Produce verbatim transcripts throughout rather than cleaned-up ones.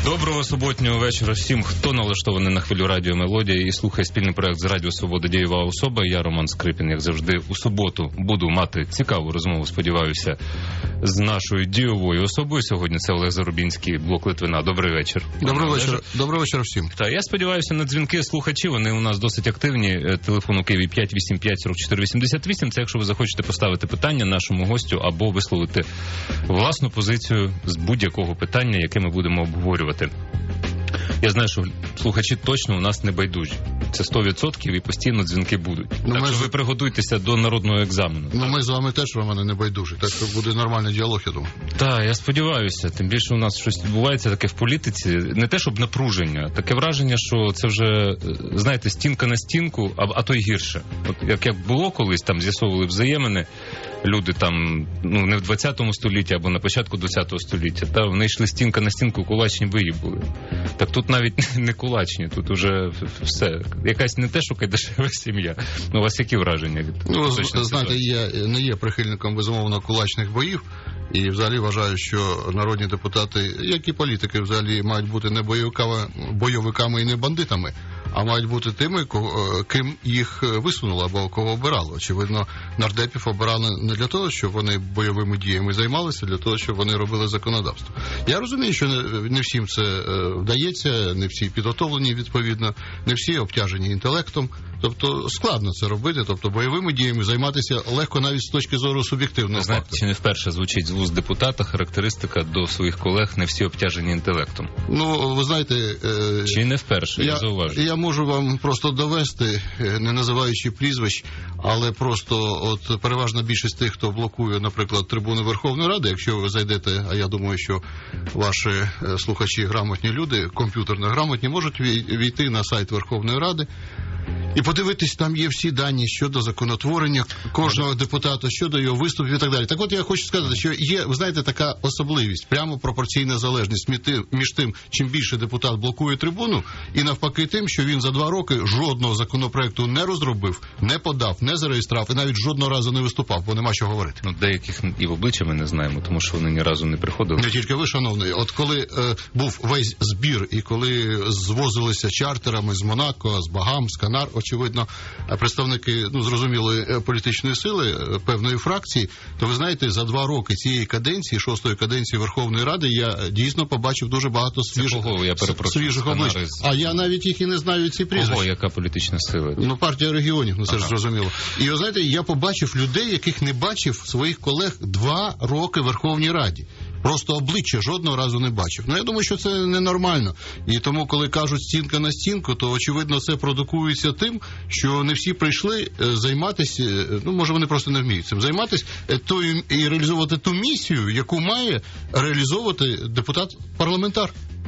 Доброго суботнього вечора всім, хто налаштований на хвилю радіо Мелодія і слухає спільний проект з Радіо Свобода «Дієва особа». Я Роман Скрипін, як завжди, у суботу буду мати цікаву розмову, сподіваюся, з нашою дієвою особою. Сьогодні це Олег Зарубінський, блок Литвина. Добрий вечір. Доброго вечора. Доброго вечора всім. Та я сподіваюся на дзвінки слухачів. Вони у нас досить активні. Телефон у Києві п'ять вісім п'ять сорок чотири вісімдесят вісім. Це якщо ви захочете поставити питання нашому гостю або висловити власну позицію з будь-якого питання, яке ми будемо обговорювати. Я знаю, що слухачі точно у нас не байдужі. Це сто відсотків і постійно дзвінки будуть. Ну, так що з... ви приготуйтеся до народного екзамену. Ну, ми з вами теж, Романе, не байдужі. Так що буде нормальний діалог, я думаю. Так, я сподіваюся. Тим більше у нас щось відбувається таке в політиці. Не те, щоб напруження. Таке враження, що це вже, знаєте, стінка на стінку, а, а то й гірше. От як, як було колись, там з'ясовували взаємини. Люди там, ну, не в двадцятому столітті, або на початку двадцятого століття. Та вони йшли стінка на стінку, кулачні бої були. Так тут навіть не кулачні, тут уже все. Якась не те, що кайдашева сім'я. Ну, у вас які враження? Ну, знаєте, я не є прихильником, безумовно, кулачних боїв. І взагалі вважаю, що народні депутати, як і політики, взагалі мають бути не бойовиками, бойовиками і не бандитами, а мають бути тими, кого, ким їх висунуло або кого обирало. Очевидно, нардепів обирали не для того, щоб вони бойовими діями займалися, а для того, щоб вони робили законодавство. Я розумію, що не, не всім це вдається, не всі підготовлені відповідно, не всі обтяжені інтелектом. Тобто складно це робити, тобто бойовими діями займатися легко навіть з точки зору суб'єктивного факту. Знаєте, чи не вперше звучить з вуст депутата характеристика до своїх колег не всі обтяжені інтелектом? Ну, ви знаєте... Е... Чи не вперше, я, я зауважу. Я можу вам просто довести, не називаючи прізвищ, але просто от переважна більшість тих, хто блокує, наприклад, трибуни Верховної Ради, якщо ви зайдете, а я думаю, що ваші слухачі грамотні люди, комп'ютерно грамотні, можуть війти на сайт Верховної Ради, і подивитись, там є всі дані щодо законотворення кожного депутата, щодо його виступів і так далі. Так от я хочу сказати, що є, ви знаєте, така особливість, прямо пропорційна залежність між тим, чим більше депутат блокує трибуну, і навпаки тим, що він за два роки жодного законопроекту не розробив, не подав, не зареєстрував і навіть жодного разу не виступав, бо нема чого говорити. Ну, деяких і в обличчя ми не знаємо, тому що вони ні разу не приходили. Не тільки ви, шановний. От коли е, був весь збір і коли звозилися чартерами з Монако, з Багам, з Канар, очевидно, представники, ну, зрозумілої політичної сили певної фракції, то ви знаєте, за два роки цієї каденції, шостої каденції Верховної Ради, я дійсно побачив дуже багато свіжих, свіжих облич. А я навіть їх і не знаю, ці прізвища. Кого, яка політична сила? Ну, партія регіонів, ну це ага. ж зрозуміло. І ви знаєте, я побачив людей, яких не бачив своїх колег два роки в Верховній Раді. Просто обличчя жодного разу не бачив. Ну, я думаю, що це ненормально. І тому, коли кажуть стінка на стінку, то, очевидно, це продукується тим, що не всі прийшли займатися, ну, може, вони просто не вміють цим займатися, тою, і реалізовувати ту місію, яку має реалізовувати депутат-парламентар.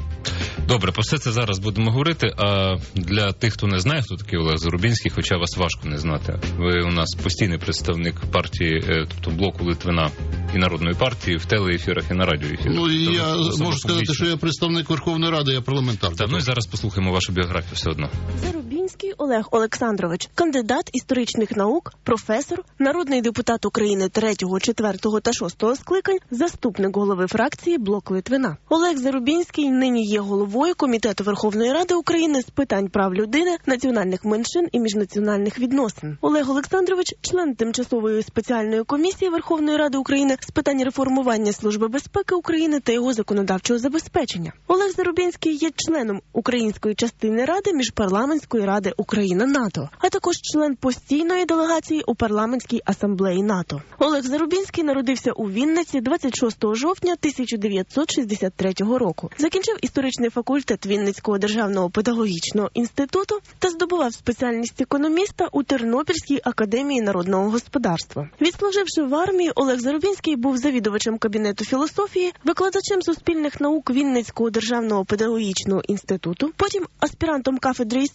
Добре, про все це зараз будемо говорити, а для тих, хто не знає, хто такий Олег Зарубінський, хоча вас важко не знати, ви у нас постійний представник партії, тобто блоку Литвина і Народної партії в телеефірах і на радіоефірах. Ну, і я можу сказати, публічно. Що я представник Верховної Ради, я парламентар. Так, ну і зараз послухаємо вашу біографію все одно. Зарубінський Олег Олександрович, кандидат історичних наук, професор, народний депутат України третього, четвертого та шостого скликань, заступник голови фракції блок Литвина. Олег Зарубінський нині є головою Комітету Верховної Ради України з питань прав людини, національних меншин і міжнаціональних відносин. Олег Олександрович – член Тимчасової спеціальної комісії Верховної Ради України з питань реформування Служби безпеки України та його законодавчого забезпечення. Олег Зарубінський є членом української частини Ради Міжпарламентської ради Україна-НАТО, а також член постійної делегації у парламентській асамблеї НАТО. Олег Зарубінський народився у Вінниці двадцять шостого жовтня тисяча дев'ятсот шістдесят третього року. Закінчив історичний факультет Вінницького державного педагогічного інституту та здобував спеціальність економіста у Тернопільській академії народного господарства. Відслуживши в армії, Олег Зарубінський був завідувачем кабінету філософії, викладачем суспільних наук Вінницького державного педагогічного інституту, потім аспірантом кафедри історії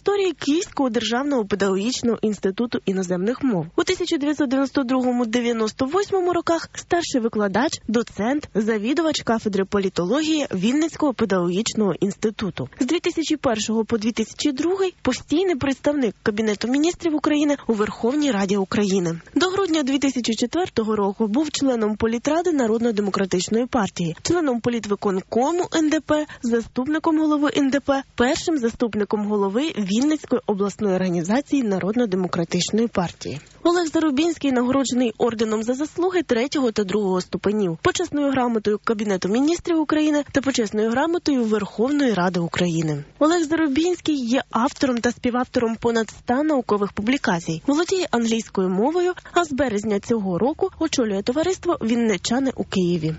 Київського державного педагогічного інституту іноземних мов. У тисяча дев'ятсот дев'яносто другому - дев'яносто восьмому роках старший викладач, доцент, завідувач кафедри політології Вінницького педагогічного інституту. З дві тисячі першого по дві тисячі другий постійний представник Кабінету міністрів України у Верховній Раді України. До грудня дві тисячі четвертого року був членом політради Народно-демократичної партії, членом політвиконкому ен де пе, заступником голови ен де пе, першим заступником голови Вінницької обласної організації Народно-демократичної партії. Олег Зарубінський нагороджений орденом за заслуги третього та другого ступенів, почесною грамотою Кабінету міністрів України та почесною грамотою Верховної Ради України. Олег Зарубінський є автором та співавтором понад ста наукових публікацій, володіє англійською мовою, а з березня цього року очолює товариство «Вінничани у Києві».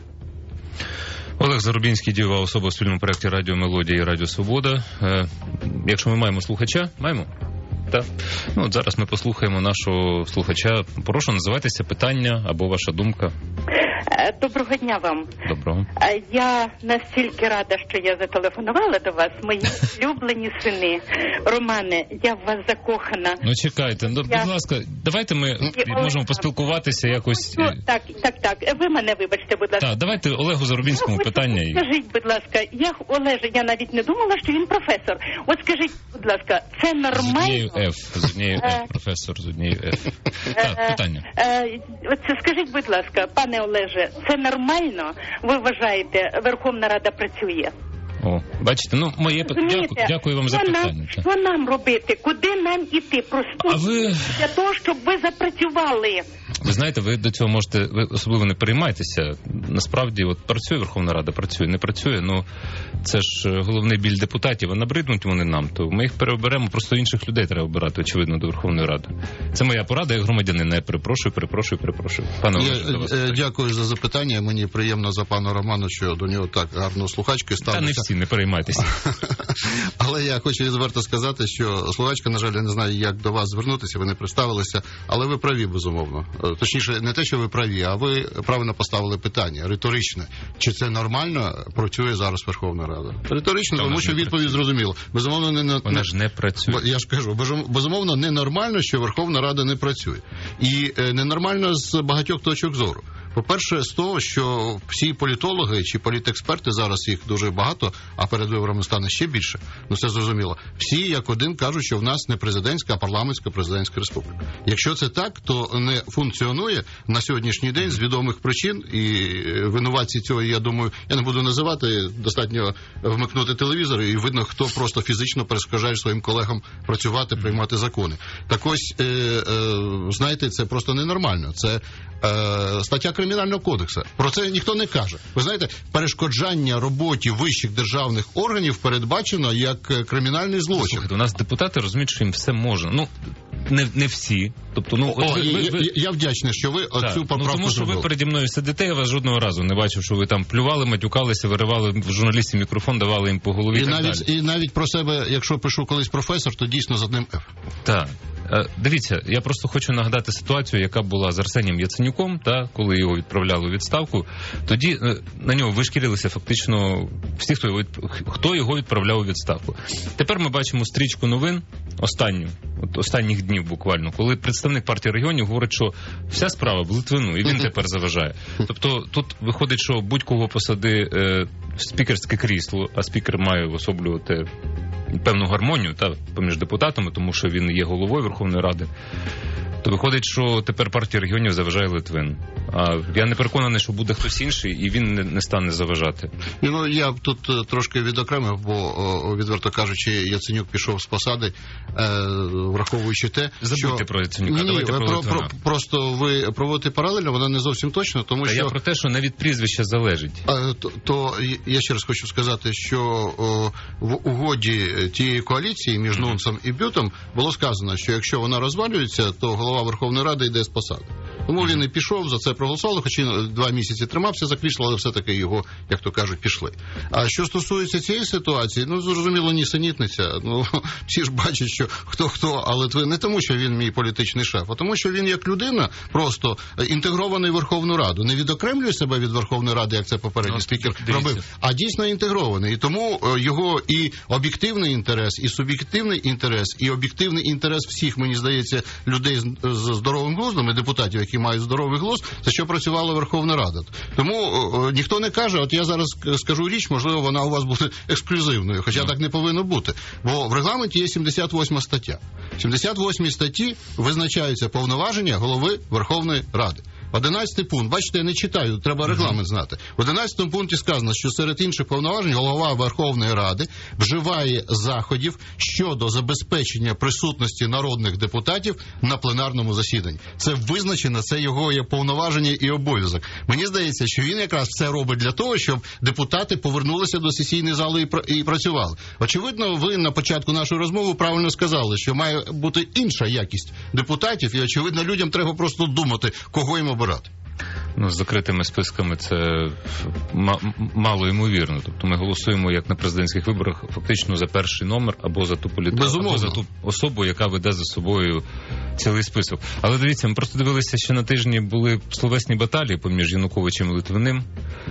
Олег Зарубінський – дієва особа у спільному проєкті «Радіо Мелодія» і «Радіо Свобода». Е, якщо ми маємо слухача, маємо? Так. Ну, от зараз ми послухаємо нашого слухача. Прошу, називайтеся, питання або ваша думка. Доброго дня вам. Доброго. Я настільки рада, що я зателефонувала до вас. Мої улюблені сини. Романе, я в вас закохана. Ну, чекайте, ну, я... будь ласка, давайте ми і можемо Олег... поспілкуватися якось. Ну, так, так, так. Ви мене вибачте, будь ласка. Так, давайте Олегу Зарубінському ну, питання. І... Скажіть, будь ласка, я, Олеже, я навіть не думала, що він професор. От скажіть, будь ласка, це нормально? З однією F, з однією F, професор, з однією F. Так, питання. От скажіть, будь ласка, пане Олеже, це нормально? Ви вважаєте, Верховна Рада працює? О, бачите, ну, моє питання. Дякую, дякую вам за питання. Нам, що нам робити? Куди нам іти? Просто ви... для того, щоб ви запрацювали. Ви знаєте, ви до цього можете, ви особливо не переймайтеся. Насправді, от працює Верховна Рада, працює, не працює, ну це ж головний біль депутатів, а набриднуть вони нам, то ми їх переоберемо, просто інших людей треба обирати, очевидно, до Верховної Ради. Це моя порада, як громадянина. Я перепрошую, перепрошую, перепрошую. Пане Олеже, дякую за запитання. Мені приємно за пана Романа, що до нього так гарно слухачки ставляться. Та не всі, не переймайтеся. Але я хочу відверто сказати, що слухачка, на жаль, я не знаю, як до вас звернутися, ви не представилися, але ви праві, безумовно. Точніше, не те, що ви праві, а ви правильно поставили питання, риторичне. Чи це нормально працює зараз Верховна Рада? Риторично, Та тому що відповідь зрозуміла. Безумовно, не... Вона ж не працює. Я ж кажу, безумовно, ненормально, що Верховна Рада не працює. І ненормально з багатьох точок зору. По-перше, з того, що всі політологи чи політексперти, зараз їх дуже багато, а перед виборами стане ще більше, ну це зрозуміло, всі як один кажуть, що в нас не президентська, а парламентська президентська республіка. Якщо це так, то не функціонує на сьогоднішній день з відомих причин, і винуватці цього, я думаю, я не буду називати, достатньо вмикнути телевізор, і видно, хто просто фізично перешкоджає своїм колегам працювати, приймати закони. Так ось, е, е, знаєте, це просто ненормально. Це е, стаття Кримінального кодексу. Про це ніхто не каже. Ви знаєте, перешкоджання роботі вищих державних органів передбачено як кримінальний злочин. Слухайте, у нас депутати розуміють, що їм все можна. Ну, не, не всі. Тобто, ну, О, ви, я, ви, я, я вдячний, що ви так, цю поправку ну, тому що зробили. ви переді мною сидите, я вас жодного разу не бачив, що ви там плювали, матюкалися, виривали в журналістів мікрофон, давали їм по голові. І, і так навіть, далі. і навіть про себе, якщо пишу колись професор, то дійсно з одним F. Так. Дивіться, я просто хочу нагадати ситуацію, яка була з Арсенієм Яценюком, та, коли його відправляли у відставку. Тоді на нього вишкірилися фактично всі, хто його, хто його відправляв у відставку. Тепер ми бачимо стрічку новин, останню, от останніх днів буквально, коли представник партії регіонів говорить, що вся справа в Литвину, і він тепер заважає. Тобто тут виходить, що будь-кого посади е, в спікерське крісло, а спікер має особлювати певну гармонію та поміж депутатами, тому що він є головою Верховної Ради, то виходить, що тепер партія регіонів заважає Литвин. А я не переконаний, що буде хтось інший, і він не, не стане заважати. Ну, я тут трошки відокремив, бо, відверто кажучи, Яценюк пішов з посади, враховуючи те, Забудьте що... про Яценюка, Ні, давайте про, про, про Просто ви проводите паралельно, вона не зовсім точно, тому Та що... я про те, що не від прізвища залежить. А, то, то я ще раз хочу сказати, що о, в угоді тієї коаліції між Нунцем і Бютом було сказано, що якщо вона розвалюється, то голова Верховної Ради йде з посади. Тому він і пішов, за це проголосували, хоч і два місяці тримався за крісло, але все-таки його, як то кажуть, пішли. А що стосується цієї ситуації, ну, зрозуміло, нісенітниця. Ну, всі ж бачать, що хто-хто, але Литвин не тому, що він мій політичний шеф, а тому, що він як людина просто інтегрований в Верховну Раду. Не відокремлює себе від Верховної Ради, як це попередній ну, спікер дивіться. робив, а дійсно інтегрований. І тому його і об'єктивний інтерес, і суб'єктивний інтерес, і об'єктивний інтерес всіх, мені здається, людей з здоровим глуздом, і депутатів, які мають здоровий глузд, за що працювала Верховна Рада. Тому о, ніхто не каже, от я зараз скажу річ, можливо, вона у вас буде ексклюзивною, хоча mm. так не повинно бути. Бо в регламенті є сімдесят восьма стаття. В сімдесят восьмій статті визначаються повноваження голови Верховної Ради. Одинадцятий пункт, бачите, я не читаю, треба регламент знати. В одинадцятому пункті сказано, що серед інших повноважень голова Верховної Ради вживає заходів щодо забезпечення присутності народних депутатів на пленарному засіданні. Це визначено, це його є повноваження і обов'язок. Мені здається, що він якраз все робить для того, щоб депутати повернулися до сесійної зали і працювали. Очевидно, ви на початку нашої розмови правильно сказали, що має бути інша якість депутатів, і, очевидно, людям треба просто думати, кого їм обирати. Ну, з закритими списками це мало ймовірно. Тобто ми голосуємо, як на президентських виборах, фактично за перший номер або за ту політику, або за ту особу, яка веде за собою цілий список. Але дивіться, ми просто дивилися, що на тижні були словесні баталії поміж Януковичем і Литвиним.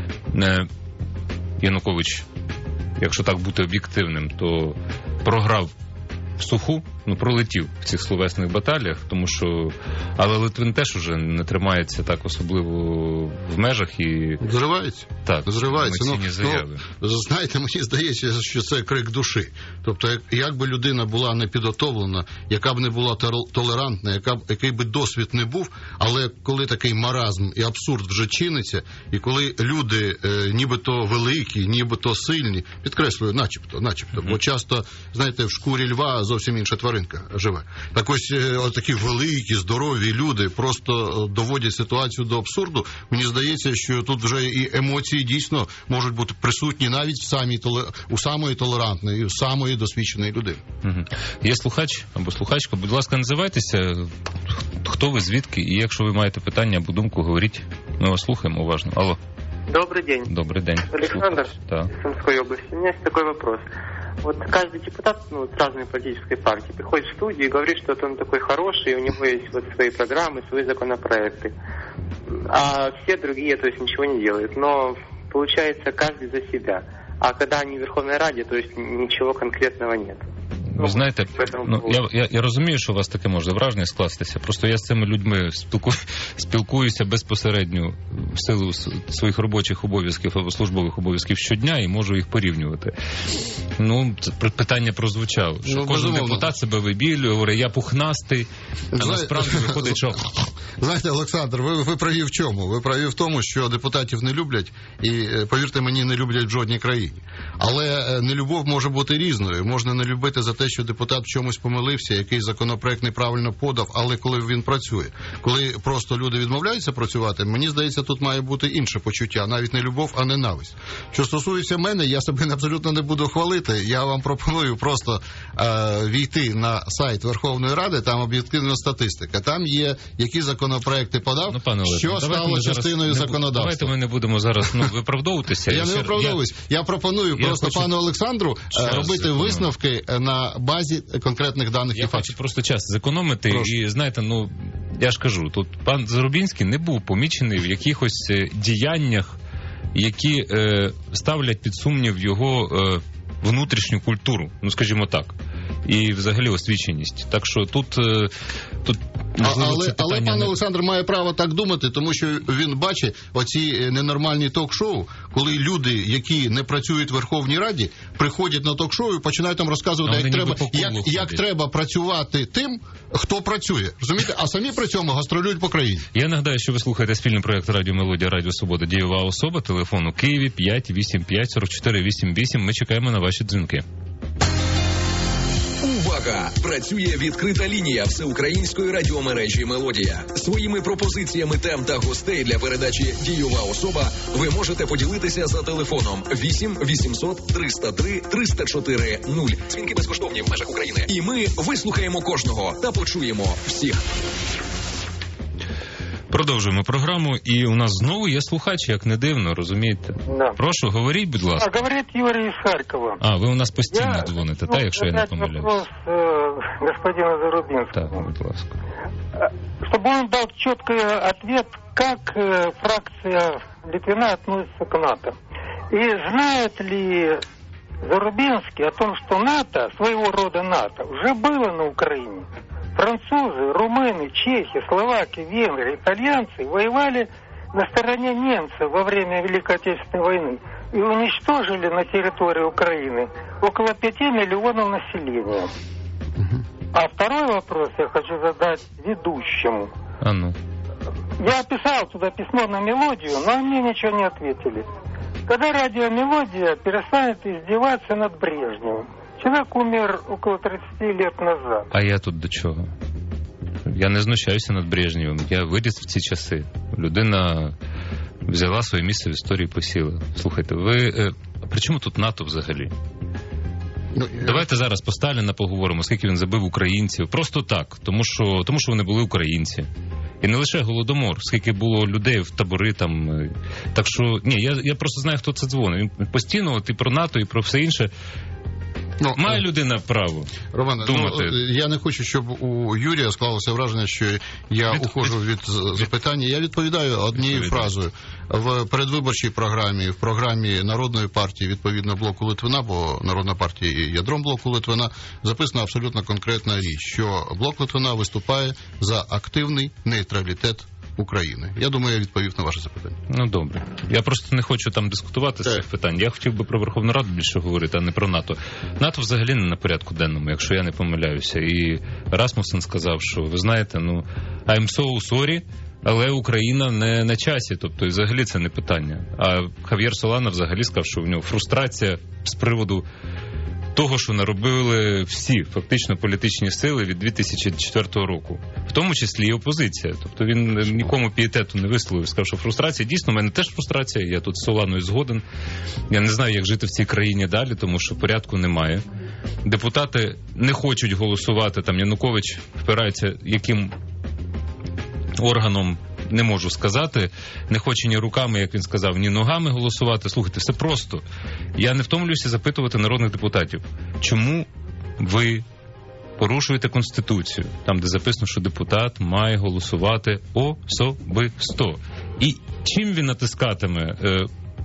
Янукович, якщо так бути об'єктивним, то програв в суху, ну, пролетів в цих словесних баталіях, тому що... Але Литвин теж уже не тримається так особливо в межах і... Зривається. Так, зривається. Емоційні заяви. Ну, знаєте, мені здається, що це крик душі. Тобто, як, як би людина була не підготовлена, яка б не була толерантна, яка б, який би досвід не був, але коли такий маразм і абсурд вже чиниться, і коли люди е, нібито великі, нібито сильні, підкреслюю, начебто, начебто, mm-hmm. бо часто, знаєте, в шкурі льва зовсім інша тваринка живе. Так ось, ось такі великі, здорові люди просто доводять ситуацію до абсурду. Мені здається, що тут вже і емоції дійсно можуть бути присутні навіть в самій, у самої толерантної, у самої досвідченої людини. Угу. Є слухач або слухачка, будь ласка, називайтеся, хто ви, звідки, і якщо ви маєте питання або думку, говоріть. Ми вас слухаємо уважно. Алло. Добрый день. Добрый день. Александр, да. из Сумской области. У меня есть такой вопрос. Вот каждый депутат, ну, с разной политической партии приходит в студию и говорит, что он такой хороший, у него есть вот свои программы, свои законопроекты. А все другие, то есть, ничего не делают. Но получается каждый за себя. А когда они в Верховной Раде, то есть ничего конкретного нет. Ви знаєте, ну, я, я, я розумію, що у вас таке може враження скластися. Просто я з цими людьми спілку, спілкуюся безпосередньо в силу своїх робочих обов'язків або службових обов'язків щодня і можу їх порівнювати. Ну, це питання прозвучало, що ну, кожен безумовно. депутат себе вибілює, говорить, я пухнастий, а Зна... насправді виходить, що... Знаєте, Олександр, ви, ви праві в чому? Ви праві в тому, що депутатів не люблять, і, повірте мені, не люблять в жодній країні. Але нелюбов може бути різною. Можна не любити за те, що депутат в чомусь помилився, який законопроект неправильно подав, але коли він працює. Коли просто люди відмовляються працювати, мені здається, тут має бути інше почуття, навіть не любов, а ненависть. Що стосується мене, я себе абсолютно не буду хвалити. Я вам пропоную просто е, війти на сайт Верховної Ради, там об'єктивна статистика. Там є, які законопроекти подав, ну, пане Олег, що стало частиною законодавства. Давайте ми не будемо зараз ну, виправдовуватися. Я не виправдовуюсь. Я, я пропоную я просто хочу... пану Олександру час, робити секунду. висновки на базі конкретних даних я і фактів. Я хочу просто час зекономити. Прошу. І, знаєте, ну, я ж кажу, тут пан Зарубінський не був помічений в якихось діяннях, які е, ставлять під сумнів його е, внутрішню культуру, ну, скажімо так, і взагалі освіченість. Так що тут... Е, тут можливо, але, але пан не... Олександр має право так думати, тому що він бачить оці ненормальні ток-шоу, коли люди, які не працюють в Верховній Раді, приходять на ток-шоу і починають там розказувати, як треба, як, як треба працювати тим, хто працює. Розумієте? А самі при цьому гастролюють по країні. Я нагадаю, що ви слухаєте спільний проєкт Радіо Мелодія, Радіо Свобода, дієва особа, телефон у Києві п'ять вісім п'ять сорок чотири вісім вісім. Ми чекаємо на ваші дзвінки. Увага! Працює відкрита лінія всеукраїнської радіомережі «Мелодія». Своїми пропозиціями тем та гостей для передачі «Дієва особа» ви можете поділитися за телефоном вісім вісімсот триста три триста чотири нуль. Дзвінки безкоштовні в межах України. І ми вислухаємо кожного та почуємо всіх. Продовжуємо програму, і у нас знову є слухач, як не дивно, розумієте? Да. Прошу, говоріть, будь ласка. А, говорить Юрий из Харькова. А, ви у нас постійно Я, дзвоните, ну, так, якщо я не задать помиляюсь? вопрос э, господину Зарубинскому. Так, будь ласка. Чтобы он дал четкий ответ, как э, фракция Литвина относится к НАТО. И знает ли Зарубинский о том, что НАТО, своего рода НАТО, уже было на Украине? Французы, румыны, чехи, словаки, венгры, итальянцы воевали на стороне немцев во время Великой Отечественной войны и уничтожили на территории Украины около пяти миллионов населения. А второй вопрос я хочу задать ведущему. А ну. Я писал туда письмо на Мелодию, но мне ничего не ответили. Когда радио Мелодия перестанет издеваться над Брежневым? Человек умер около тридцати лет назад. А я тут до чого? Я не знущаюся над Брежнєвим. Я виріс в ці часи. Людина взяла своє місце в історії, посіла. Слухайте, ви... Е, при чому тут НАТО взагалі? Ну, давайте я... зараз по Сталіна поговоримо, скільки він забив українців. Просто так, тому що, тому що вони були українці. І не лише Голодомор, скільки було людей в табори там. Так що, ні, я, я просто знаю, хто це дзвонить. Він постійно, от і про НАТО, і про все інше. Ну, має людина право Романе, думати. Ну, я не хочу, щоб у Юрія склалося враження, що я від, ухожу від, від запитання. Я відповідаю однією фразою. В передвиборчій програмі, в програмі Народної партії, відповідно, блоку Литвина, бо Народна партія є ядром блоку Литвина, записана абсолютно конкретна річ, що блок Литвина виступає за активний нейтралітет України. Я думаю, я відповів на ваше запитання. Ну, добре. Я просто не хочу там дискутувати з цих питань. Я хотів би про Верховну Раду більше говорити, а не про НАТО. НАТО взагалі не на порядку денному, якщо я не помиляюся. І Расмуссен сказав, що, ви знаєте, ну, I'm so sorry, але Україна не на часі, тобто, і взагалі це не питання. А Хав'єр Солана взагалі сказав, що в нього фрустрація з приводу того, що наробили всі фактично політичні сили від дві тисячі четвертого року, в тому числі і опозиція. Тобто він нікому пієтету не висловив, сказав, що фрустрація. Дійсно, в мене теж фрустрація, я тут з Соланою згоден. Я не знаю, як жити в цій країні далі, тому що порядку немає. Депутати не хочуть голосувати, там Янукович впирається яким органом, не можу сказати, не хоче ні руками, як він сказав, ні ногами голосувати. Слухайте, все просто. Я не втомлююся запитувати народних депутатів, чому ви порушуєте Конституцію, там, де записано, що депутат має голосувати особисто. І чим він натискатиме е,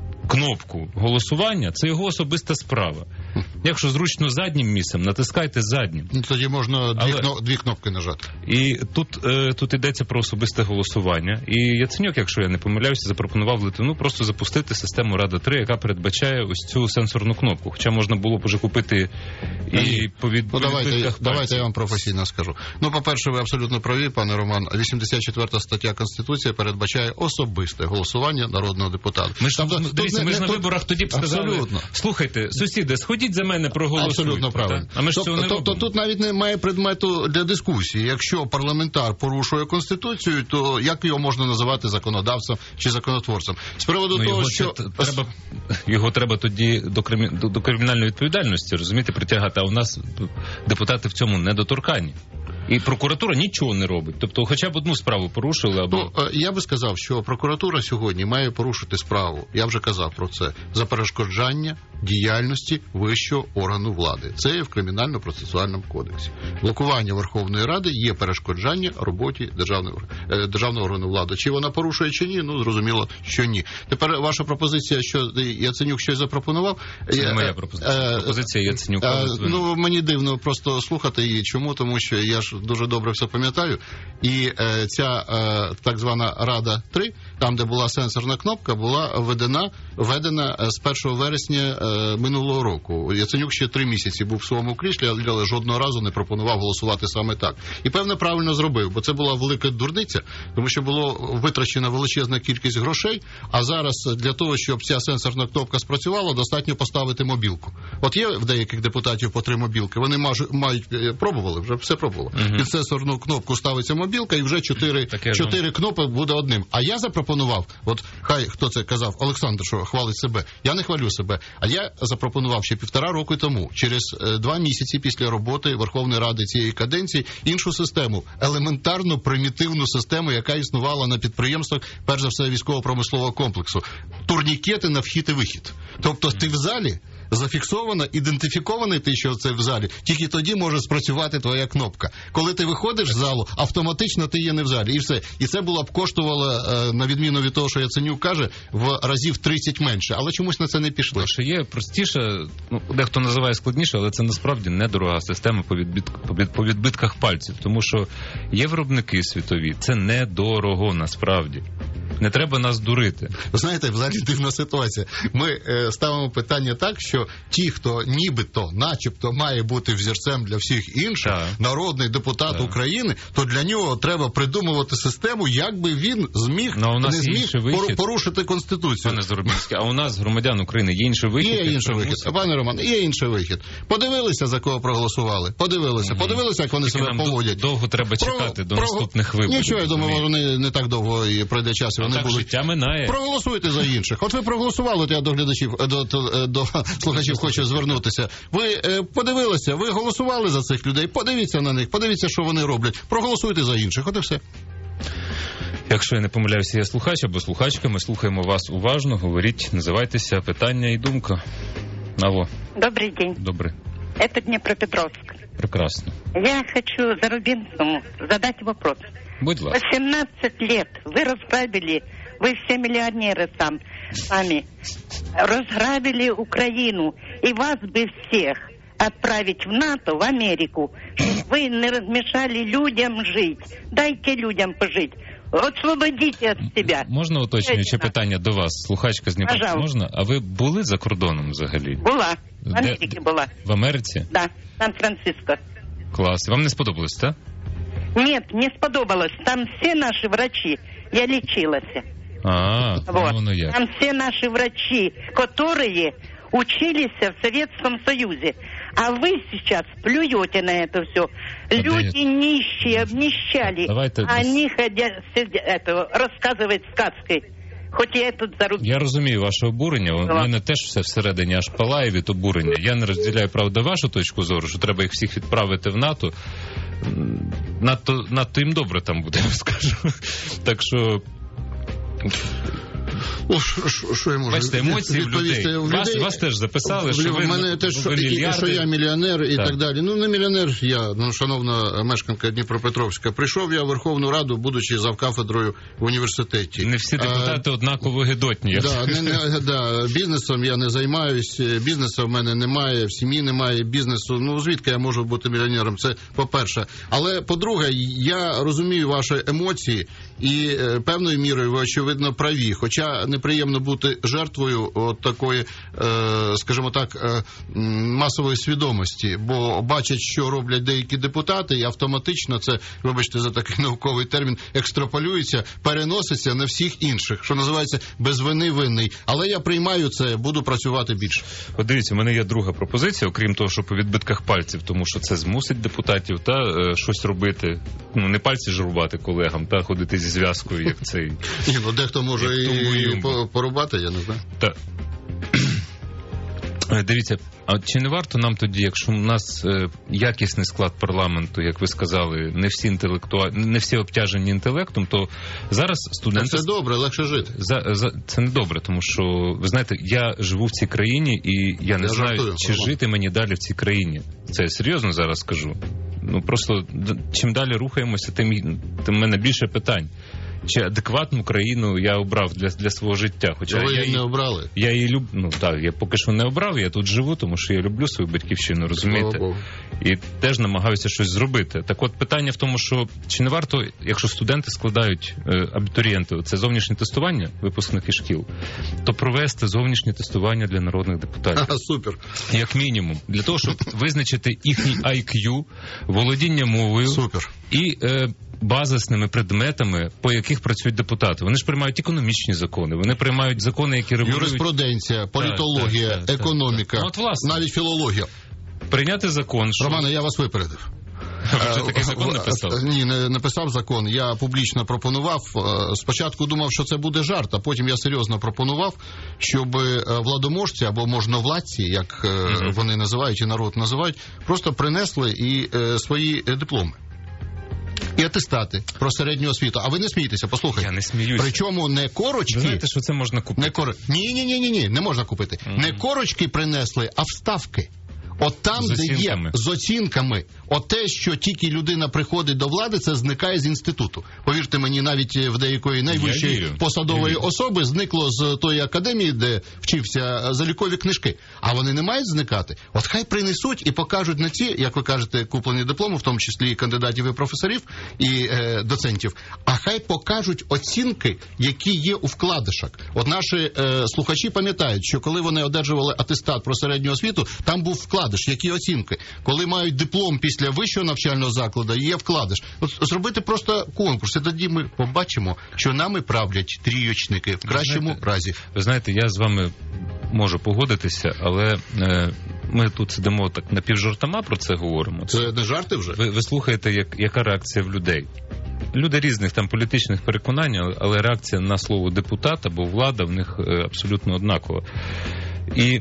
кнопку голосування, це його особиста справа. Якщо зручно заднім місцем, натискайте заднім. Тоді можна дві, Але... кно... дві кнопки нажати. І тут, е, тут йдеться про особисте голосування. І Яценюк, якщо я не помиляюся, запропонував Литвину просто запустити систему Рада три, яка передбачає ось цю сенсорну кнопку. Хоча можна було б уже купити і по від... ну, давайте, давайте я вам професійно скажу. Ну, по-перше, ви абсолютно праві, пане Роман. вісімдесят четверта стаття Конституції передбачає особисте голосування народного депутата. Ми ж, там, там, дивіться, не, ми ж не, на виборах тоді б сказали, абсолютно. Слухайте, сусіди, сходіть за мене, проголосуйте. Абсолютно правильно. А ми ж цього не тобто, тобто тут навіть немає предмету для дискусії. Якщо парламентар порушує Конституцію, то як його можна називати законодавцем чи законотворцем? З приводу ну, того, його що... Треба, його треба тоді до, кримі... до, до кримінальної відповідальності, розумієте, притягати. А у нас депутати в цьому недоторканні. І прокуратура нічого не робить. Тобто хоча б одну справу порушили. Або... Ну, я би сказав, що прокуратура сьогодні має порушити справу, я вже казав про це, за перешкоджання діяльності вищого органу влади. Це є в Кримінально-процесуальному кодексі. Блокування Верховної Ради є перешкоджання роботі державного, державного органу влади. Чи вона порушує, чи ні? Ну, зрозуміло, що ні. Тепер ваша пропозиція, що Яценюк щось запропонував? Це не моя пропозиція. Пропозиція Яценюка. Ну, мені дивно просто слухати її. Чому? Тому що я ж дуже добре все пам'ятаю. І е, ця е, так звана Рада три, там, де була сенсорна кнопка, була введена, введена з першого вересня е, минулого року. Яценюк ще три місяці був в своєму кріслі, але жодного разу не пропонував голосувати саме так. І, певно, правильно зробив, бо це була велика дурниця, тому що було витрачена величезна кількість грошей, а зараз для того, щоб ця сенсорна кнопка спрацювала, достатньо поставити мобілку. От є в деяких депутатів по три мобілки, вони мають, пробували, вже все пробували. uh-huh. під сенсорну кнопку ставиться мобілка, і вже чотири, чотири кнопки буде одним. А я запропонував, от хай хто це казав, Олександр, що хвалить себе, я не хвалю себе, а я запропонував ще півтора року тому, через е, два місяці після роботи Верховної Ради цієї каденції, іншу систему, елементарну, примітивну систему, яка існувала на підприємствах, перш за все, військово-промислового комплексу. Турнікети на вхід і вихід. Тобто ти в залі, зафіксовано, ідентифікований ти, що це в залі, тільки тоді може спрацювати твоя кнопка. Коли ти виходиш з залу, автоматично ти є не в залі. І все. І це було б коштувало, на відміну від того, що Яценюк каже, в разів тридцять менше. Але чомусь на це не пішли. Що є простіше, ну, дехто називає складніше, але це насправді недорога система по, відбит... по відбитках пальців. Тому що є виробники світові. Це недорого насправді. Не треба нас дурити. Ви знаєте, взагалі дивна ситуація. Ми е, ставимо питання так, що ті, хто нібито, начебто, має бути взірцем для всіх інших, так. народний депутат так. України, то для нього треба придумувати систему, як би він зміг, ну, у нас не зміг пор- порушити Конституцію. Пане Зарубінський, а у нас, громадян України, є інший вихід? Є інший вихід. Мусить... Пане Роман, є інший вихід. Подивилися, за кого проголосували. Подивилися. Mm-hmm. Подивилися, як вони Тільки себе поводять. Довго треба чекати Про... до Про... наступних виборів. Нічого, я думаю, вони не так довго і пройде час. Вони так будуть... життя минає. Проголосуйте за інших. От ви проголосували, от я до глядачів, до, до, до слухачів хочу звернутися. Ви е, подивилися, ви голосували за цих людей, подивіться на них, подивіться, що вони роблять. Проголосуйте за інших, от і все. Якщо я не помиляюся, я слухач або слухачка, ми слухаємо вас уважно, говоріть, називайтеся, питання і думка. Алло. Добрий день. Добрий. Это Днепропетровск. Прекрасно. Я хочу Зарубинскому задать вопрос. Будь ласка. восемнадцать лет вы разграбили, вы все миллионеры сам, сами, разграбили Украину, и вас бы всех отправить в НАТО, в Америку, чтобы вы не размешали людям жить. Дайте людям пожить. Освободите от себя. Можна уточнююче питання до вас? Слухачка з Дніпра, можна? А ви були за кордоном взагалі? Була. В Америці Де? була. В Америці? Да, Сан-Франциско. Клас. Вам не сподобалось, так? Нет, не сподобалось. Там все наши врачи. Я лечилась. А, вот. Ну, ну як. Там все наши врачи, которые учились в Советском Союзе. А вы сейчас плюете на это все. А люди я... нищие, обнищали. Давайте... Они хотят это, рассказывать сказки. Хоч я тут заруб... Я розумію ваше обурення. У мене теж все всередині аж палає від обурення. Я не розділяю, правда, вашу точку зору, що треба їх всіх відправити в НАТО. Надто, надто їм добре там буде, я скажу. Так що... О, що я можу Бачите, емоції в людей. Вас, вас теж записали, що ви, мене теж, ви мільярди. Що я мільйонер і так. так далі. Ну, не мільйонер я, ну, шановна мешканка Дніпропетровська. Прийшов я в Верховну Раду, будучи завкафедрою в університеті. Не всі депутати а, однаково гидотні. Да, не, не, да, бізнесом я не займаюсь, бізнесу в мене немає, в сім'ї немає бізнесу. Ну, звідки я можу бути мільйонером? Це по-перше. Але, по-друге, я розумію ваші емоції і е, певною мірою ви, очевидно, праві. Хоча неприємно бути жертвою от такої, е, скажімо так, е, масової свідомості, бо бачать, що роблять деякі депутати, і автоматично це, вибачте за такий науковий термін, екстраполюється, переноситься на всіх інших, що називається без вини винний. Але я приймаю це, буду працювати більше. От дивіться, у мене є друга пропозиція, окрім того, що по відбитках пальців, тому що це змусить депутатів та е, щось робити, ну не пальці ж рубати колегам, та ходити зі зв'язкою, як цей. Ні, ну дехто може і порубати, я не знаю. Так. Дивіться, а чи не варто нам тоді, якщо у нас е, якісний склад парламенту, як ви сказали, не всі інтелектуа... не всі обтяжені інтелектом, то зараз студенти... Це добре, легше жити. За, за... Це не добре, тому що, ви знаєте, я живу в цій країні, і я не я знаю, жартую, чи ага. жити мені далі в цій країні. Це я серйозно зараз скажу. Ну, просто, чим далі рухаємося, тим, тим в мене більше питань. Чи адекватну країну я обрав для, для свого життя? Хоча ви я її не обрали. Я її люблю. Ну так, я поки що не обрав, я тут живу, тому що я люблю свою батьківщину, розумієте? І теж намагаюся щось зробити. Так от питання в тому, що чи не варто, якщо студенти складають е, абітурієнти, це зовнішнє тестування випускники шкіл, то провести зовнішнє тестування для народних депутатів. А, супер. Як мінімум. Для того, щоб визначити їхній ай к'ю, володіння мовою. Супер. І е, базисними предметами, по яких працюють депутати. Вони ж приймають економічні закони, вони приймають закони, які регулюють... Юриспруденція, політологія, так, так, економіка, так, так. От, власне, навіть філологія. Прийняти закон, що... Романе, я вас випередив. вже такий закон написав? Ні, не написав закон. Я публічно пропонував. Спочатку думав, що це буде жарт, а потім я серйозно пропонував, щоб владоможці або можновладці, як uh-huh. вони називають і народ називають, просто принесли і свої дипломи. І атестати про середню освіту. А ви не смієтеся, послухайте. Я не сміюся. Причому не корочки... Ви знаєте, що це можна купити? Не кор... Ні, ні, ні, ні, ні, не можна купити. Mm-hmm. Не корочки принесли, а вставки. От там, з де є, з оцінками. От те, що тільки людина приходить до влади, це зникає з інституту. Повірте мені, навіть в деякої найвищої посадової особи зникло з тої академії, де вчився, залікові книжки. А вони не мають зникати. От хай принесуть і покажуть на ці, як ви кажете, куплені дипломи, в тому числі і кандидатів, і професорів, і е, доцентів. А хай покажуть оцінки, які є у вкладишах. От наші е, слухачі пам'ятають, що коли вони одержували атестат про середню освіту, там був вкладиш, які оцінки. Коли мають диплом після вищого навчального закладу, є вкладиш. От зробити просто конкурс, і тоді ми побачимо, що нами правлять трійочники в кращому знаєте, разі. Ви знаєте, я з вами можу погодитися, але е, ми тут сидимо так напівжартома про це говоримо. Це не жарти вже? Ви, ви слухаєте, як, яка реакція в людей. Люди різних там політичних переконань, але реакція на слово депутат або влада в них абсолютно однакова. І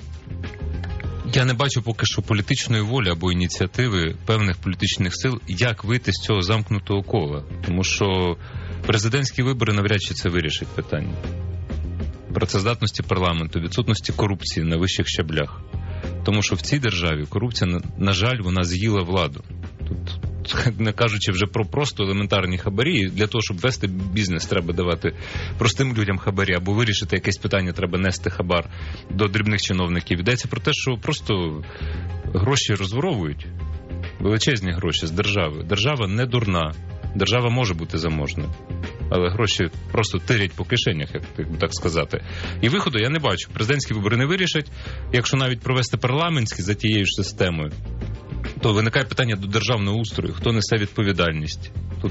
я не бачу поки що політичної волі або ініціативи певних політичних сил, як вийти з цього замкнутого кола. Тому що президентські вибори навряд чи це вирішить питання. Працездатності парламенту, відсутності корупції на вищих щаблях. Тому що в цій державі корупція, на, на жаль, вона з'їла владу. Тут, не кажучи вже про просто елементарні хабарі, для того, щоб вести бізнес, треба давати простим людям хабарі, або вирішити якесь питання, треба нести хабар до дрібних чиновників. Йдеться про те, що просто гроші розворовують, величезні гроші з держави. Держава не дурна, держава може бути заможною, але гроші просто тирять по кишенях, як так сказати. І виходу я не бачу. Президентські вибори не вирішать. Якщо навіть провести парламентські за тією ж системою, то виникає питання до державного устрою, хто несе відповідальність. Тут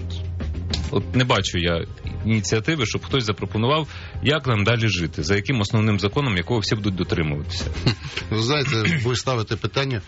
от не бачу я ініціативи, щоб хтось запропонував, як нам далі жити, за яким основним законом, якого всі будуть дотримуватися. Ви знаєте, ви ставите питання,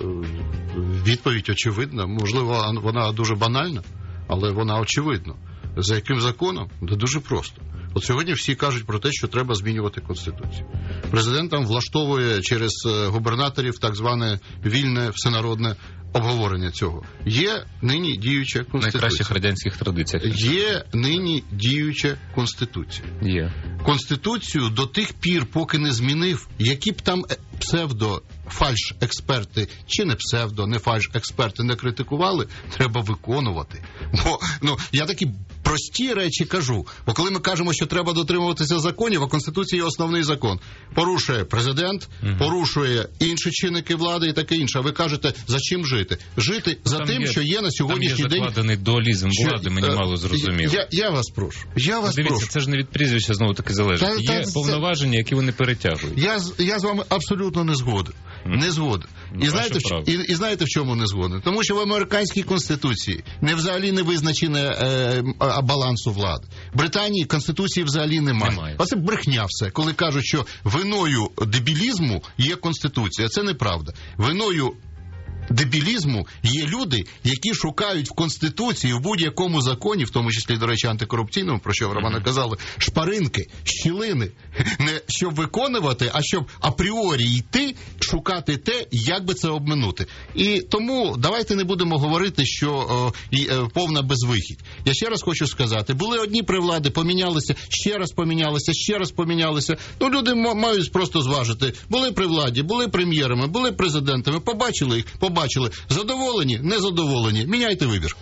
відповідь очевидна, можливо, вона дуже банальна, але вона очевидна. За яким законом? Да дуже просто. От сьогодні всі кажуть про те, що треба змінювати Конституцію. Президент там влаштовує через губернаторів так зване вільне всенародне обговорення цього. Є нині діюча Конституція. В найкращих радянських традиціях. Є нині діюча Конституція. Є. Конституцію до тих пір, поки не змінив, які б там псевдо фальш-експерти, чи не псевдо, не фальш-експерти не критикували, треба виконувати. Бо, ну, я такі прості речі кажу. Бо коли ми кажемо, що треба дотримуватися законів, а Конституція є основний закон. Порушує президент, угу. порушує інші чинники влади і таке інше. А ви кажете, за чим жити? Жити за там тим, є, що є на сьогоднішній день... Там є закладений дуалізм влади, мені е, мало зрозуміло. Я, я вас прошу. Я вас Дивіться, прошу. це ж не від прізвища знову таки залежить. Та, є та, повноваження, які вони перетягують. Я, я з вами абсолютно не згоден. Не згоден. І знаєте, в, і, і знаєте, в чому не згоден? Тому що в американській конституції не взагалі не визначене е, балансу влади. В Британії конституції взагалі немає. немає. Оце брехня все. Коли кажуть, що виною дебілізму є конституція. Це неправда. Виною дебілізму є люди, які шукають в Конституції, в будь-якому законі, в тому числі, до речі, антикорупційному, про що Романа mm-hmm. казали, шпаринки, щілини. Не щоб виконувати, а щоб апріорі йти, шукати те, як би це обминути. І тому давайте не будемо говорити, що о, і, е, повна безвихідь. Я ще раз хочу сказати, були одні при владі, помінялися, ще раз помінялися, ще раз помінялися. Ну, люди м- мають просто зважити. Були при владі, були прем'єрами, були президентами, побачили їх, побачили. Задоволені, незадоволені. Міняйте вибір.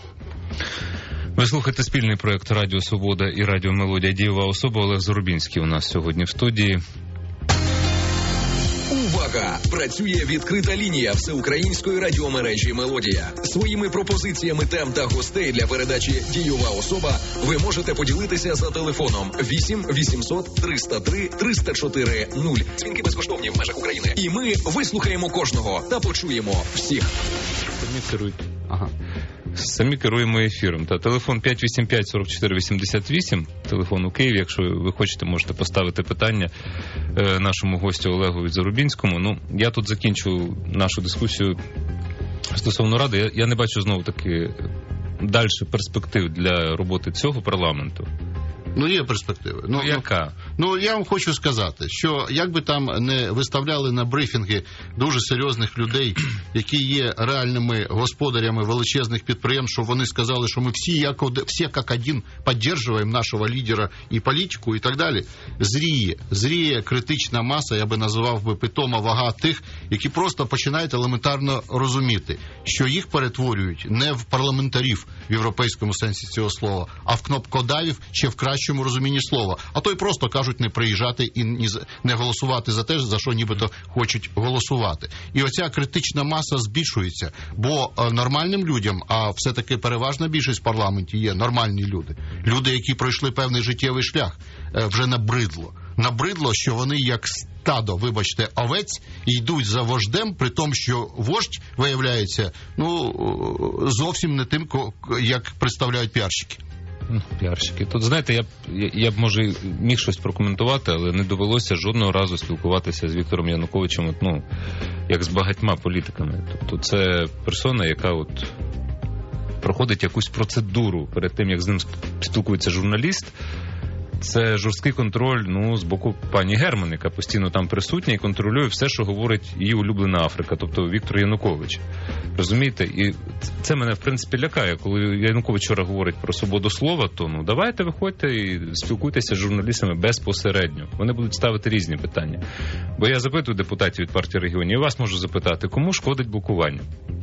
Ви слухаєте спільний проєкт Радіо Свобода і Радіо Мелодія. Дієва особа Олег Зарубінський у нас сьогодні в студії. Увага! Працює відкрита лінія всеукраїнської радіомережі «Мелодія». Своїми пропозиціями тем та гостей для передачі «Дієва особа» ви можете поділитися за телефоном вісім вісімсот триста три триста чотири нуль. Дзвінки безкоштовні в межах України. І ми вислухаємо кожного та почуємо всіх. Самі керують. Ага. Самі керуємо ефіром. Та телефон п'ять вісім п'ять сорок чотири вісімдесят вісім, телефон у Києві. Якщо ви хочете, можете поставити питання е, нашому гостю Олегу Зарубінському. Ну, я тут закінчу нашу дискусію Стосовно Ради, я, я не бачу знову таки далі перспектив для роботи цього парламенту. Ну, є перспективи. Ну, ну яка? Ну, я вам хочу сказати, що як би там не виставляли на брифінги дуже серйозних людей, які є реальними господарями величезних підприємств, щоб вони сказали, що ми всі як, всі як один підтримуємо нашого лідера і політику і так далі, зріє, зріє критична маса, я би називав би питома вага тих, які просто починають елементарно розуміти, що їх перетворюють не в парламентарів в європейському сенсі цього слова, а в кнопкодавів чи в кращому розумінні слова. А то й просто кажуть не приїжджати і не голосувати за те, за що нібито хочуть голосувати. І оця критична маса збільшується, бо нормальним людям, а все-таки переважна більшість в парламенті є нормальні люди. Люди, які пройшли певний життєвий шлях, вже набридло. Набридло, що вони як стадо, вибачте, овець, йдуть за вождем, при тому, що вождь, виявляється, ну, зовсім не тим, як представляють піарщики. Піарщики. Тут, знаєте, я б, я, я б, може, міг щось прокоментувати, але не довелося жодного разу спілкуватися з Віктором Януковичем, ну, як з багатьма політиками. Тобто це персона, яка от проходить якусь процедуру перед тим, як з ним спілкується журналіст. Це жорсткий контроль, ну, з боку пані Герман, яка постійно там присутня і контролює все, що говорить її улюблена Африка, тобто Віктор Янукович. Розумієте? І це мене, в принципі, лякає. Коли Янукович вчора говорить про свободу слова, то, ну, давайте виходьте і спілкуйтеся з журналістами безпосередньо. Вони будуть ставити різні питання. Бо я запитую депутатів від партії регіонів, і вас можу запитати, кому шкодить блокування?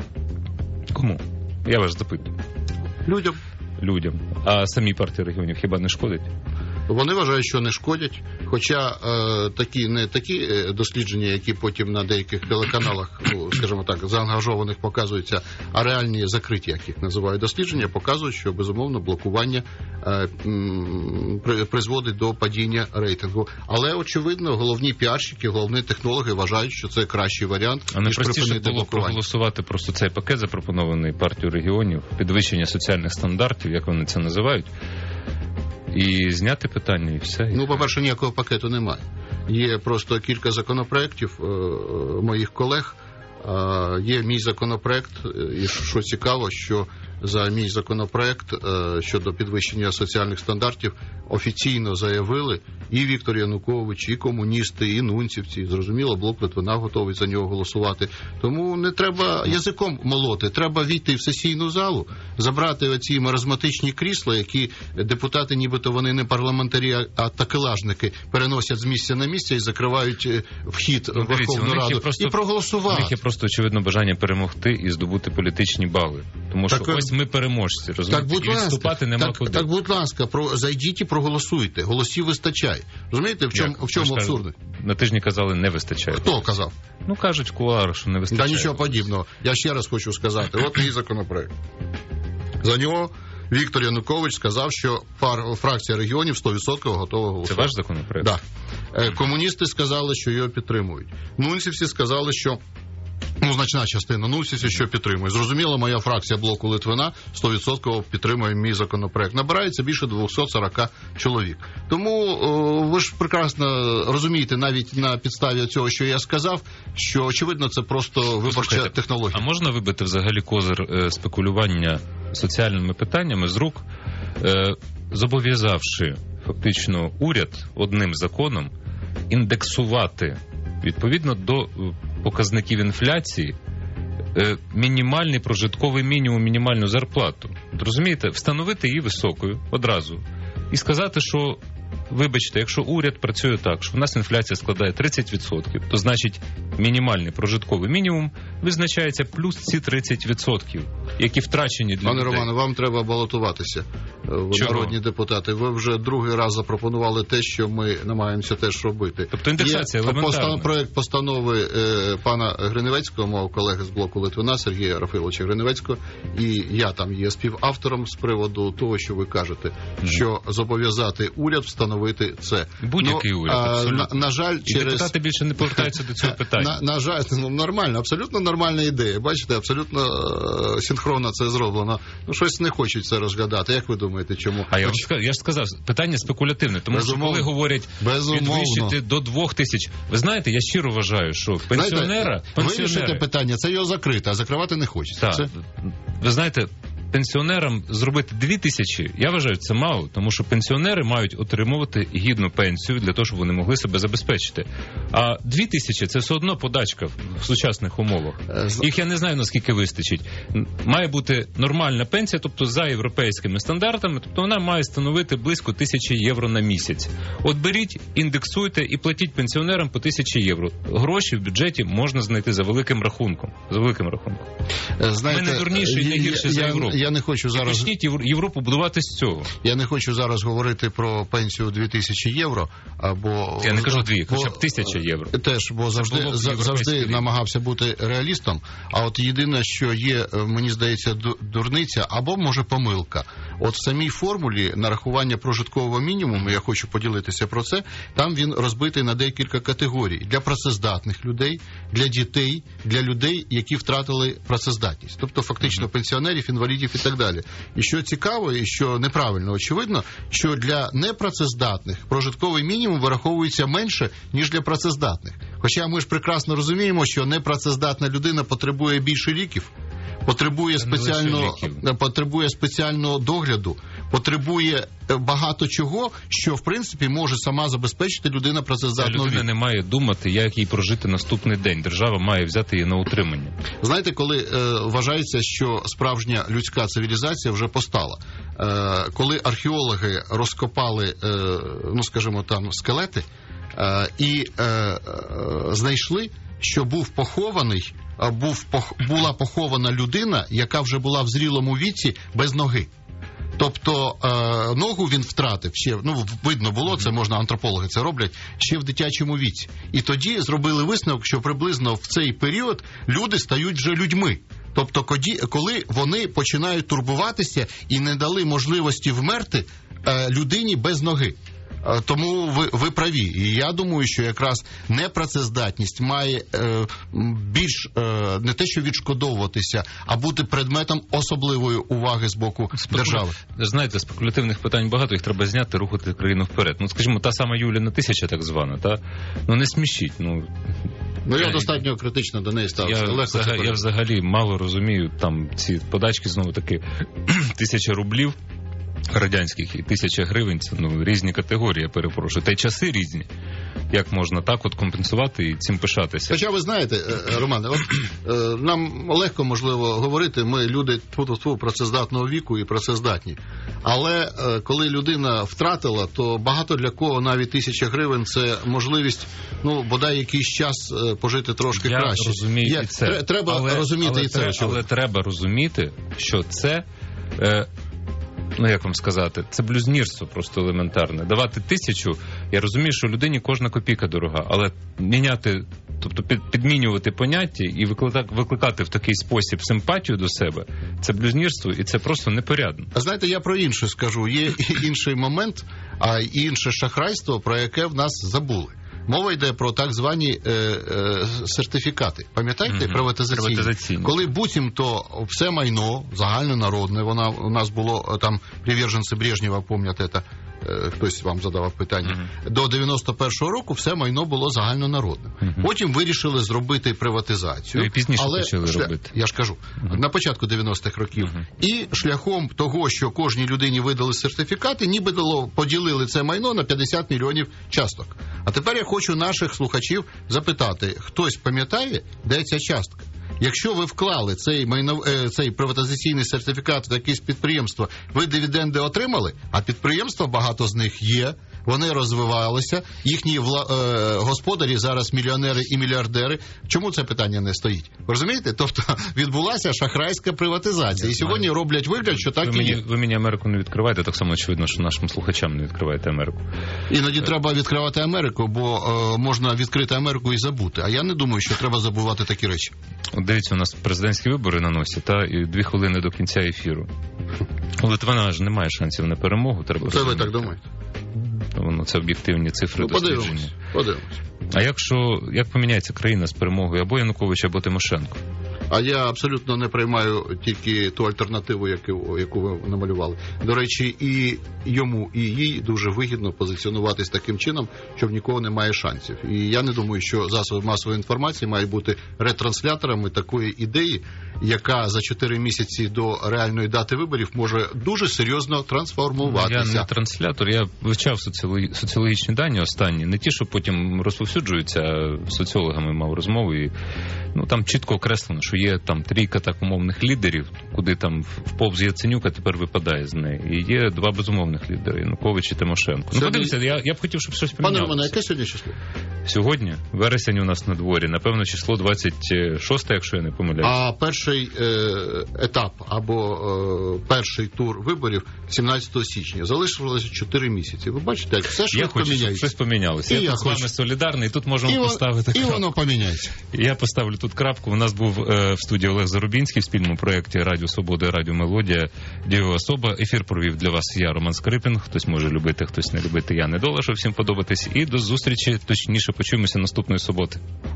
Кому? Я вас запитую. Людям. Людям. А самій партії регіонів хіба не шкодить? Вони вважають, що не шкодять, хоча е, такі не такі дослідження, які потім на деяких телеканалах, ну, скажімо так, заангажованих показуються, а реальні закриті, як їх називають дослідження, показують, що, безумовно, блокування е, м, призводить до падіння рейтингу. Але, очевидно, головні піарщики, головні технологи вважають, що це кращий варіант, а ніж припинити було блокування. проголосувати просто цей пакет, запропонований партією регіонів, підвищення соціальних стандартів, як вони це називають, і зняти питання, і все. Ну, по-перше, ніякого пакету немає. Є просто кілька законопроєктів е, моїх колег. Е, є мій законопроєкт, і що цікаво, що за мій законопроєкт е, щодо підвищення соціальних стандартів офіційно заявили і Віктор Янукович, і комуністи, і нунцівці. Зрозуміло, Блок Литвина готовий за нього голосувати. Тому не треба язиком молоти, треба війти в сесійну залу, забрати оці маразматичні крісла, які депутати, нібито вони не парламентарі, а такелажники, переносять з місця на місце і закривають вхід ну, в Верховну Раду, просто, і проголосувати. У них є просто, очевидно, бажання перемогти і здобути політичні бали. Тому що так, ось ми переможці, розумієте, так, і відступати нема так, куди. Так, будь ласка, про, зайдіть і проголосуйте. Голосів вистачає. Розумієте, в чому, в чому абсурдно? На тижні казали, не вистачає. Хто казав? Ну, кажуть в кулуарах, що не вистачає. Та нічого подібного. Я ще раз хочу сказати. От мій законопроект. За нього Віктор Янукович сказав, що пар, фракція регіонів сто відсотків готова голосувати. Це ваш законопроект? Так. Да. Комуністи сказали, що його підтримують. Нунцівці сказали, що ну, значна частина нунцівців, що підтримує. Зрозуміло, моя фракція Блоку Литвина сто відсотків підтримує мій законопроект. Набирається більше двісті сорок чоловік. Тому о, ви ж прекрасно розумієте, навіть на підставі цього, що я сказав, що, очевидно, це просто виборча Послухайте, технологія. А можна вибити взагалі козир е, спекулювання соціальними питаннями з рук, е, зобов'язавши фактично уряд одним законом індексувати відповідно до показників інфляції мінімальний прожитковий мінімум, мінімальну зарплату. Розумієте, встановити її високою одразу і сказати, що вибачте, якщо уряд працює так, що в нас інфляція складає тридцять відсотків, то значить мінімальний прожитковий мінімум визначається плюс ці тридцять відсотків, які втрачені для Пане людей. Романе, вам треба балотуватися в Чого? народні депутати. Ви вже другий раз запропонували те, що ми намагаємося теж робити. Тобто індексація елементарна. Проект постанови е, пана Гриневецького, мого колеги з Блоку Литвина, Сергія Рафиловича Гриневецького, і я там є співавтором з приводу того, що ви кажете, mm-hmm. що зобов'язати уряд встановити це. Будь-який ну, уряд, абсолютно. На, на жаль, і через... депутати більше не повертаються до цього питання. На, на жаль, ну, нормально, абсолютно нормальна ідея. Бачите, абсолютно е, синхронно це зроблено. Ну, щось не хочуть це розглядати. Як ви думаєте? думаєте, чому? А я, Хоч... я ж сказав, питання спекулятивне, тому Безумовно. що коли говорять підвищити до двох тисяч, ви знаєте, я щиро вважаю, що пенсіонера... Знаєте, пенсіонери... Вирішити питання, це його закрити, а закривати не хочеться. Так. Це... Ви знаєте, пенсіонерам зробити дві тисячі, я вважаю, це мало, тому що пенсіонери мають отримувати гідну пенсію для того, щоб вони могли себе забезпечити. А дві тисячі – це все одно подачка в сучасних умовах. Їх я не знаю, наскільки вистачить. Має бути нормальна пенсія, тобто за європейськими стандартами, тобто вона має становити близько тисячі євро на місяць. От беріть, індексуйте і платіть пенсіонерам по тисячі євро. Гроші в бюджеті можна знайти за великим рахунком. За великим рахунком. Знаєте, ми не дурніші і не гірші за Європу. Я не хочу зараз... Почніть Європу будувати з цього. Я не хочу зараз говорити про пенсію дві тисячі євро, або... Я не кажу дві, хоча б тисяча євро. Теж, бо завжди, завжди намагався бути реалістом, а от єдине, що є, мені здається, дурниця, або, може, помилка. От в самій формулі нарахування прожиткового мінімуму, я хочу поділитися про це, там він розбитий на декілька категорій. Для працездатних людей, для дітей, для людей, які втратили працездатність. Тобто, фактично, пенсіонерів, інвалідів і так далі. І що цікаво, і що неправильно, очевидно, що для непрацездатних прожитковий мінімум вираховується менше, ніж для працездатних. Хоча ми ж прекрасно розуміємо, що непрацездатна людина потребує більше ліків, потребує спеціального, потребує спеціального догляду, потребує багато чого, що, в принципі, може сама забезпечити людина працездатного віку. Людина не має думати, як їй прожити наступний день. Держава має взяти її на утримання. Знаєте, коли е, вважається, що справжня людська цивілізація вже постала. Е, коли археологи розкопали, е, ну, скажімо, там, скелети, е, і е, е, знайшли, що був похований, був, була похована людина, яка вже була в зрілому віці без ноги. Тобто е, ногу він втратив ще, ну, видно було, це можна, антропологи це роблять, ще в дитячому віці. І тоді зробили висновок, що приблизно в цей період люди стають вже людьми. Тобто, коли вони починають турбуватися і не дали можливості вмерти е, людині без ноги. Тому ви, ви праві. І я думаю, що якраз непрацездатність має е, більш е, не те, що відшкодовуватися, а бути предметом особливої уваги з боку Спекуля... держави. Знаєте, спекулятивних питань багато, їх треба зняти, рухати країну вперед. Ну, скажімо, та сама Юліна тисяча, так звана, та? Ну, не смішіть, ну... Ну, я достатньо критично до неї ставився. Я, взагалі, я взагалі мало розумію, там, ці подачки, знову-таки, тисяча рублів радянських і тисяча гривень, це, ну, різні категорії, я перепрошую. Та й часи різні. Як можна так от компенсувати і цим пишатися? Хоча ви знаєте, Романе, от, е, нам легко, можливо, говорити, ми люди тьфу-тьфу, працездатного віку і працездатні. Але е, коли людина втратила, то багато для кого навіть тисяча гривень – це можливість, ну, бодай якийсь час е, пожити трошки я краще. Розумію Я, і це. Треба але, розуміти але, і це. Але, але треба розуміти, що це... Е, Ну, як вам сказати, це блюзнірство просто елементарне. Давати тисячу, я розумію, що людині кожна копійка дорога, але міняти, тобто під, підмінювати поняття і викликати, викликати в такий спосіб симпатію до себе, це блюзнірство і це просто непорядно. А знаєте, я про інше скажу. Є інший момент, а інше шахрайство, про яке в нас забули. Мова йде про так звані е, е, сертифікати. Пам'ятаєте? Mm-hmm. Приватизаційні. Приватизаційні. Коли буцімто все майно загальнонародне, вона у нас було там приверженці Брежнєва, пам'ятаєте, е, хтось вам задавав питання. Mm-hmm. До дев'яносто першого року все майно було загальнонародним. Mm-hmm. Потім вирішили зробити приватизацію. Ну, і пізніше але почали шля... робити. Я ж кажу, mm-hmm. на початку дев'яностих років. Mm-hmm. І шляхом того, що кожній людині видали сертифікати, ніби дало, поділили це майно на п'ятдесят мільйонів часток. А тепер я хочу наших слухачів запитати, хтось пам'ятає, де ця частка? Якщо ви вклали цей, майно, цей приватизаційний сертифікат в якесь підприємство, ви дивіденди отримали, а підприємства, багато з них є, вони розвивалися, їхні вла... е... господарі зараз мільйонери і мільярдери. Чому це питання не стоїть? Ви розумієте? Тобто відбулася шахрайська приватизація. І сьогодні роблять вигляд, що так ви і є. Мені, ви мені Америку не відкриваєте, так само очевидно, що нашим слухачам не відкриваєте Америку. Іноді треба відкривати Америку, бо е, можна відкрити Америку і забути. А я не думаю, що треба забувати такі речі. От дивіться, у нас президентські вибори на носі, та, і дві хвилини до кінця ефіру. У Литвина ж немає шансів на перемогу. Треба це ви так думаєте? Воно це об'єктивні цифри ну, дослідження. Подивимось. А якщо як поміняється країна з перемогою або Януковича, або Тимошенко? А я абсолютно не приймаю тільки ту альтернативу, яку, яку ви намалювали. До речі, і йому, і їй дуже вигідно позиціонуватись таким чином, що в нікого немає шансів. І я не думаю, що засоби масової інформації мають бути ретрансляторами такої ідеї, яка за чотири місяці до реальної дати виборів може дуже серйозно трансформуватися. Я не транслятор, я вивчав соціологічні дані останні, не ті, що потім розповсюджуються, а соціологами мав розмову, і ну, там чітко окреслено, що є там трійка так умовних лідерів, куди там вповз Яценюк, а тепер випадає з неї. І є два безумовних лідери, Янукович і Тимошенко. Ну, подивіться, я, я б хотів, щоб щось помінялося. Пане Романе, яке сьогодні число? Сьогодні? Вересень у нас на дворі. Напевно, число двадцять шосте, якщо я не помиляюсь. А перший е, етап або е, перший тур виборів сімнадцятого січня. Залишилося чотири місяці. Ви бачите, як все швидко міняється. Я хочу, щоб щось помінялося. І я, я тут хочу. з вами солідарний, і тут можемо і поставити І крапку. воно поміняється. Я поставлю тут крапку. У нас був е, в студії Олег Зарубінський в спільному проєкті Радіо Свобода і Радіо Мелодія. Дієва особа. Ефір провів для вас я, Роман Скрипін. Хтось може любити, хтось не любити. Я Недола, щоб всім подобатись. І до зустрічі, точніше, почуємося наступної суботи.